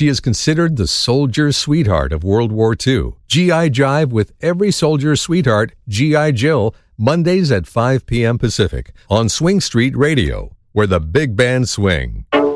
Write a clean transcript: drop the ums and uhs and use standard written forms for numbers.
She is considered the soldier's sweetheart of World War II. G.I. Jive with every soldier's sweetheart, G.I. Jill, Mondays at 5 p.m. Pacific on Swing Street Radio, where the big bands swing.